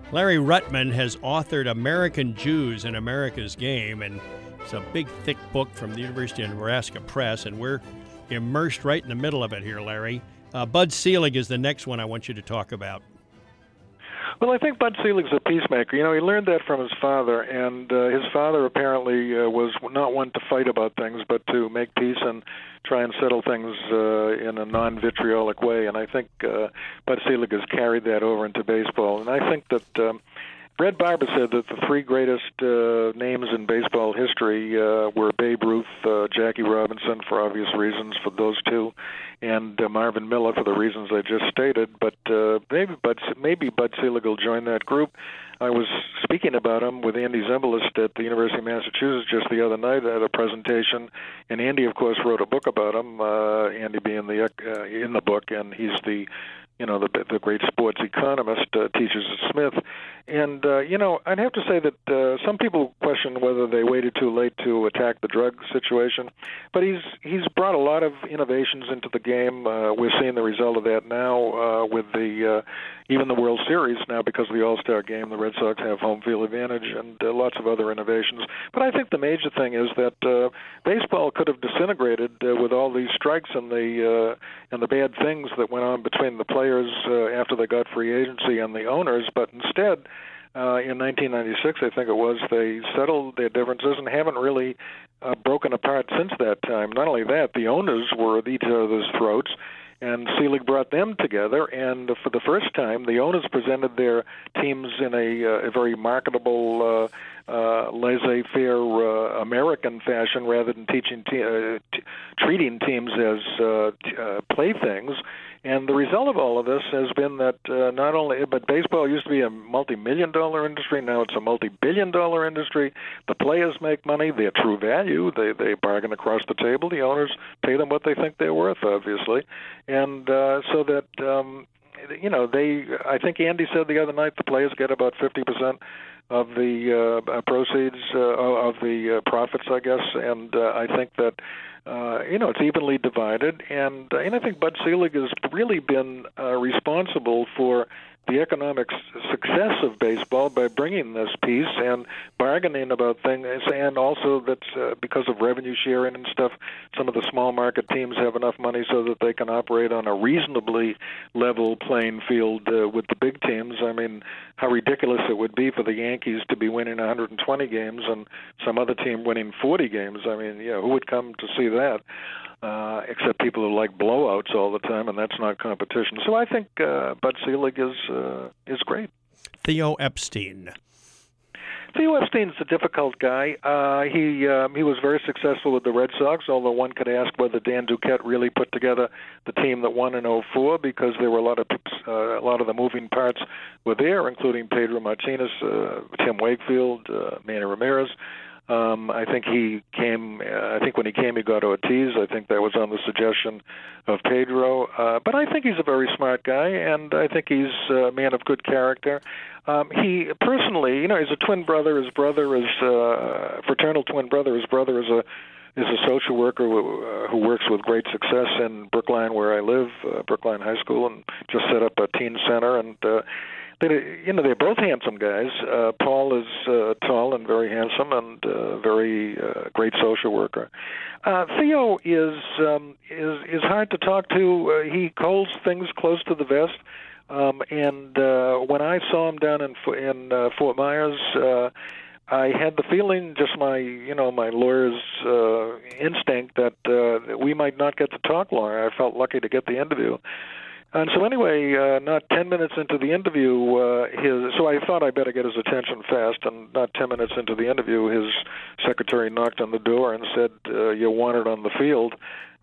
Larry Ruttman has authored American Jews in America's Game, and it's a big, thick book from the University of Nebraska Press, and we're immersed right in the middle of it here, Larry. Bud Selig is the next one I want you to talk about. Well, I think Bud Selig's a peacemaker. You know, he learned that from his father, and his father apparently was not one to fight about things, but to make peace and try and settle things in a non-vitriolic way. And I think Bud Selig has carried that over into baseball. And I think that Red Barber said that the three greatest names in baseball history were Babe Ruth, Jackie Robinson, for obvious reasons for those two, and Marvin Miller for the reasons I just stated. But maybe Bud Selig will join that group. I was speaking about him with Andy Zimbalist at the University of Massachusetts just the other night at a presentation, and Andy, of course, wrote a book about him. Andy being in the book, and he's the great sports economist, teaches at Smith. And, I'd have to say that some people question whether they waited too late to attack the drug situation. But he's brought a lot of innovations into the game. We're seeing the result of that now with even the World Series now because of the All-Star game. The Red Sox have home field advantage and lots of other innovations. But I think the major thing is that baseball could have disintegrated with all these strikes and the bad things that went on between the players after they got free agency and the owners. But instead, in 1996, I think it was, they settled their differences and haven't really broken apart since that time. Not only that, the owners were at each other's throats, and Selig brought them together, and for the first time, the owners presented their teams in a very marketable, laissez-faire American fashion rather than treating teams as playthings. And the result of all of this has been that but baseball used to be a multi-million-dollar industry. Now it's a multi-billion-dollar industry. The players make money. They're true value. They bargain across the table. The owners pay them what they think they're worth, obviously. And so that, I think Andy said the other night the players get about 50% of the proceeds, of the profits, I guess. And I think that it's evenly divided, and I think Bud Selig has really been responsible for the economic success of baseball by bringing this peace and bargaining about things, and also that's because of revenue sharing and stuff, some of the small market teams have enough money so that they can operate on a reasonably level playing field with the big teams. I mean, how ridiculous it would be for the Yankees to be winning 120 games and some other team winning 40 games. I mean, who would come to see that? Except people who like blowouts all the time, and that's not competition. So I think Bud Selig is great. Theo Epstein. Theo Epstein's a difficult guy. He was very successful with the Red Sox, although one could ask whether Dan Duquette really put together the team that won in '04, because there were a lot of the moving parts were there, including Pedro Martinez, Tim Wakefield, Manny Ramirez. I think when he came, he got Ortiz. I think that was on the suggestion of Pedro. But I think he's a very smart guy, and I think he's a man of good character. He personally, he's a twin brother. His brother is a fraternal twin brother. His brother is a social worker who works with great success in Brookline, where I live, Brookline High School, and just set up a teen center. And they're both handsome guys. Paul is tall and very handsome and very great social worker. Theo is hard to talk to. He holds things close to the vest. And when I saw him down in Fort Myers, I had the feeling, just my lawyer's instinct, that we might not get to talk long. I felt lucky to get the interview. And so anyway, not 10 minutes into the interview, so I thought I better get his attention fast, and not 10 minutes into the interview, his secretary knocked on the door and said, "You're wanted on the field."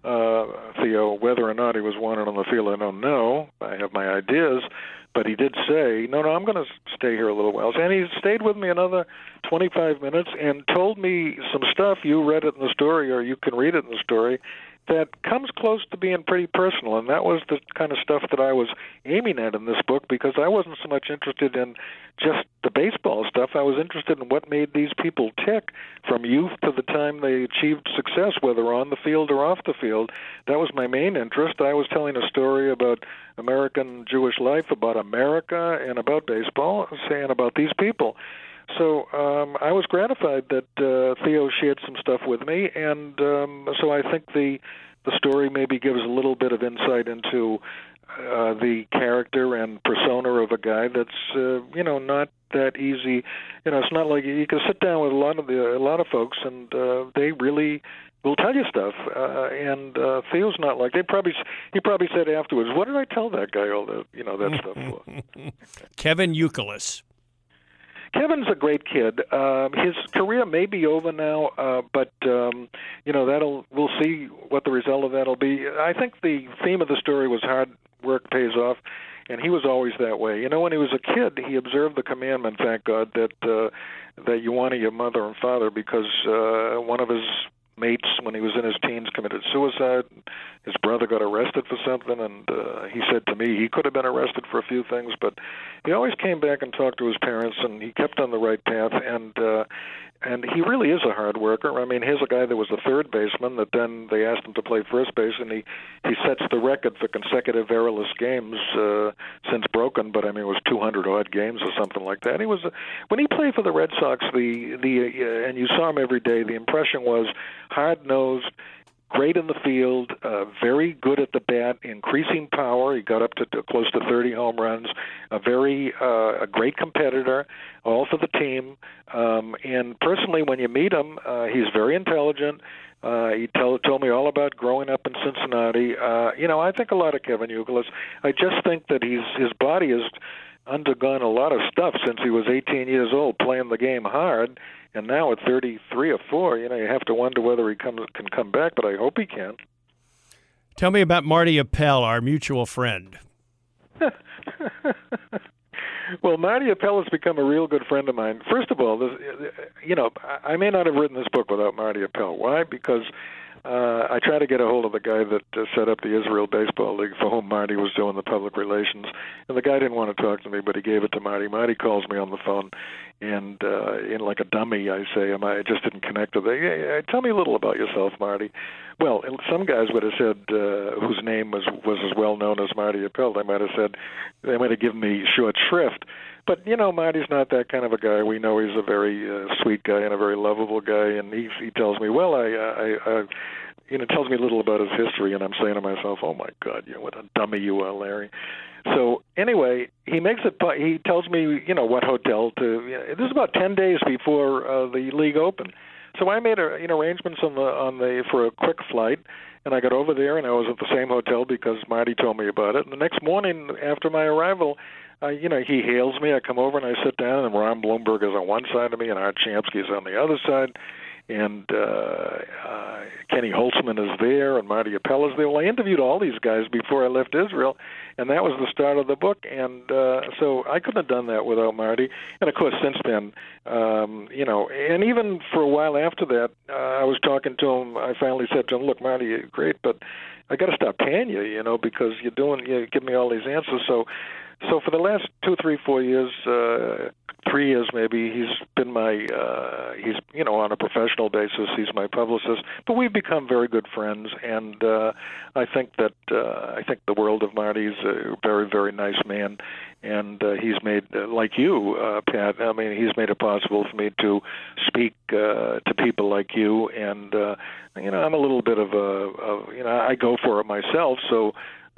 Theo, whether or not he was wanted on the field, I don't know. I have my ideas. But he did say, no, I'm going to stay here a little while. And he stayed with me another 25 minutes and told me some stuff. You read it in the story, or you can read it in the story, that comes close to being pretty personal, and that was the kind of stuff that I was aiming at in this book, because I wasn't so much interested in just the baseball stuff. I was interested in what made these people tick from youth to the time they achieved success, whether on the field or off the field. That was my main interest. I was telling a story about American Jewish life, about America, and about baseball, saying about these people. So I was gratified that Theo shared some stuff with me, and so I think the story maybe gives a little bit of insight into the character and persona of a guy that's not that easy. It's not like you can sit down with a lot of folks and they really will tell you stuff. And Theo's not like he probably said afterwards, "What did I tell that guy all that that stuff for?" Kevin Youkilis. Kevin's a great kid. His career may be over now, but we'll see what the result of that'll be. I think the theme of the story was hard work pays off, and he was always that way. When he was a kid, he observed the commandment, thank God, that you honor your mother and father, because one of his mates, when he was in his teens, committed suicide. His brother got arrested for something, and he said to me he could have been arrested for a few things, but he always came back and talked to his parents, and he kept on the right path, and he really is a hard worker. I mean, here's a guy that was a third baseman that then they asked him to play first base, and he sets the record for consecutive errorless games since broken, but I mean it was 200-odd games or something like that. When he played for the Red Sox, and you saw him every day, the impression was hard-nosed, great in the field, very good at the bat, increasing power. He got up to close to 30 home runs. A great competitor, all for the team. And personally, when you meet him, he's very intelligent. He told me all about growing up in Cincinnati. I think a lot of Kevin Youkilis. I just think that his body has undergone a lot of stuff since he was 18 years old, playing the game hard. And now at 33 or 4, you have to wonder whether he can come back, but I hope he can. Tell me about Marty Appel, our mutual friend. Well, Marty Appel has become a real good friend of mine. First of all, I may not have written this book without Marty Appel. Why? Because I tried to get a hold of the guy that set up the Israel Baseball League, for whom Marty was doing the public relations. And the guy didn't want to talk to me, but he gave it to Marty. Marty calls me on the phone, and in like a dummy, I say, I just didn't connect with it. Hey, tell me a little about yourself, Marty. Well, some guys would have said, whose name was as well known as Marty Appel, they might have given me short shrift. But, Marty's not that kind of a guy. We know he's a very sweet guy and a very lovable guy, and he tells me, well, tells me a little about his history, and I'm saying to myself, oh, my God, what a dummy you are, Larry. So, anyway, he tells me, what hotel to, this is about 10 days before the league opened. So I made arrangements for a quick flight, and I got over there, and I was at the same hotel because Marty told me about it. And the next morning after my arrival, he hails me. I come over and I sit down, and Ron Blomberg is on one side of me, and Art Shamsky is on the other side, and Kenny Holtzman is there, and Marty Appel is there. Well, I interviewed all these guys before I left Israel, and that was the start of the book. And so I couldn't have done that without Marty. And of course, since then, and even for a while after that, I was talking to him. I finally said to him, "Look, Marty, you're great, but I got to stop paying you, because you give me all these answers." So for the last 2, 3, 4 years, 3 years maybe, he's been he's on a professional basis, he's my publicist, but we've become very good friends, and I think the world of Marty. He's a very, very nice man, and he's made, like you, Pat, he's made it possible for me to speak to people like you, and, I'm a little bit of I go for it myself, so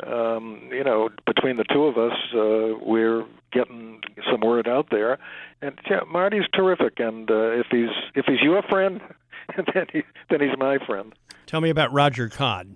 between the two of us, we're getting some word out there, and Marty's terrific. And if he's your friend, then he's my friend. Tell me about Roger Kahn.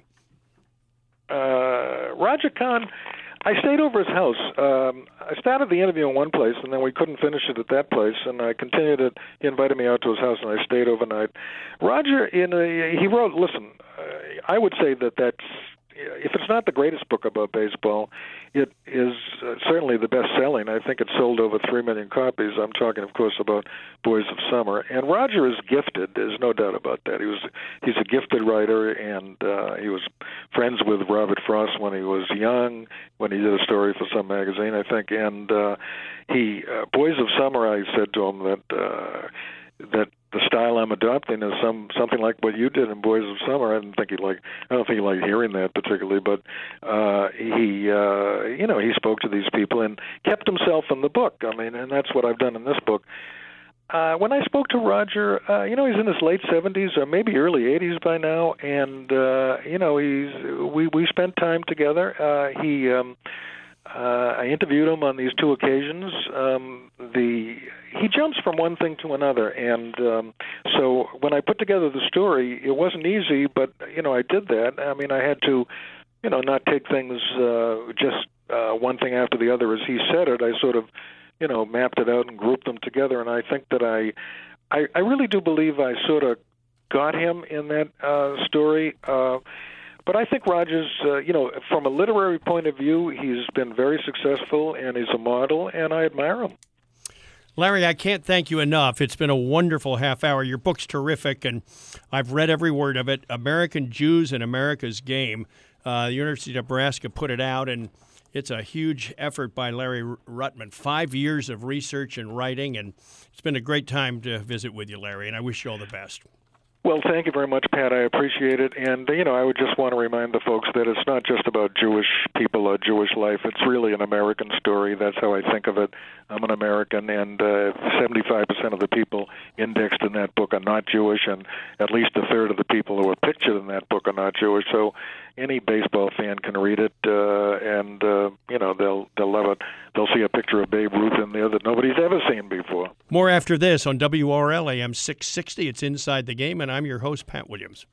Roger Kahn, I stayed over his house. I started the interview in one place, and then we couldn't finish it at that place, and I continued it. He invited me out to his house, and I stayed overnight. Roger, he wrote. Listen, I would say that's if it's not the greatest book about baseball, it is certainly the best-selling. I think it sold over 3 million copies. I'm talking, of course, about Boys of Summer. And Roger is gifted. There's no doubt about that. He's a gifted writer, and he was friends with Robert Frost when he was young, when he did a story for some magazine, I think. And Boys of Summer, I said to him that the style I'm adopting is something like what you did in Boys of Summer. I don't think he liked hearing that particularly, but he spoke to these people and kept himself in the book. I mean, and that's what I've done in this book. When I spoke to Roger, he's in his late 70s or maybe early 80s by now, and we spent time together. I interviewed him on these 2 occasions. He jumps from one thing to another, and so when I put together the story, it wasn't easy, but I did that. I mean, I had to, not take things just one thing after the other as he said it. I sort of, mapped it out and grouped them together, and I think that I really do believe I sort of got him in that story. But I think Roger's, from a literary point of view, he's been very successful, and he's a model, and I admire him. Larry, I can't thank you enough. It's been a wonderful half hour. Your book's terrific, and I've read every word of it. American Jews and America's Game. The University of Nebraska put it out, and it's a huge effort by Larry Ruttman. 5 years of research and writing, and it's been a great time to visit with you, Larry, and I wish you all the best. Well, thank you very much, Pat. I appreciate it. And, I would just want to remind the folks that it's not just about Jewish people or Jewish life. It's really an American story. That's how I think of it. I'm an American, and 75% of the people indexed in that book are not Jewish, and at least a third of the people who are pictured in that book are not Jewish. So any baseball fan can read it, and they'll love it. They'll see a picture of Babe Ruth in there that nobody's ever seen before. More after this on WRL AM 660. It's Inside the Game, and I'm your host, Pat Williams.